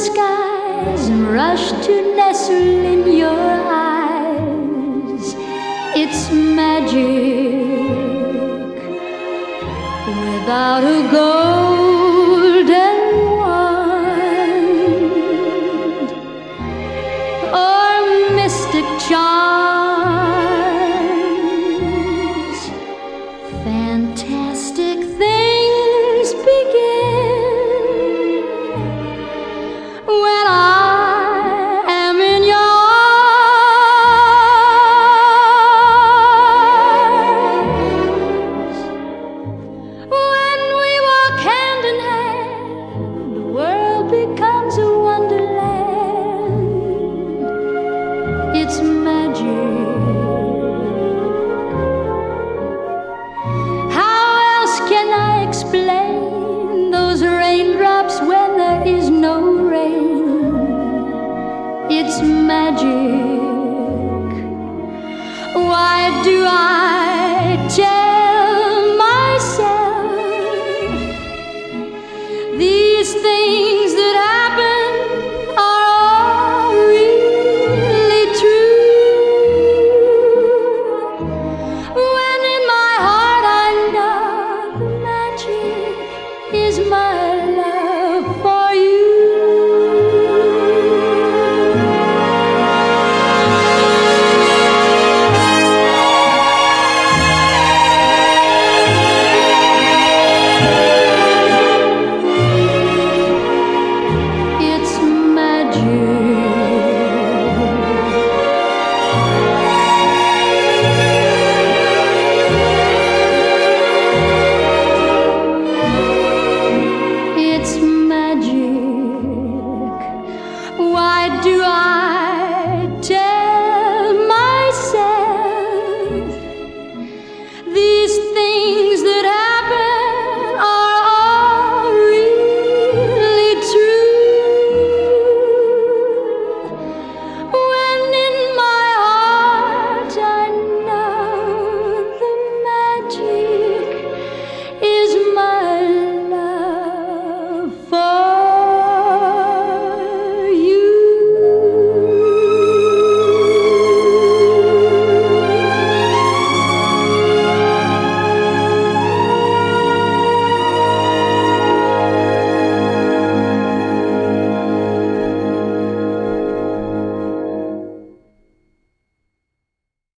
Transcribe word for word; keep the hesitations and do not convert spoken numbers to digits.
skies and rush to nestle in your eyes. It's magic without a golden wand or mystic charms. Fantastic things begin when I am in your arms. When we walk hand in hand, the world becomes a wonderland. It's magic. How else can I explain those raindrops when there is no rain? It's magic. Why do I tell myself these things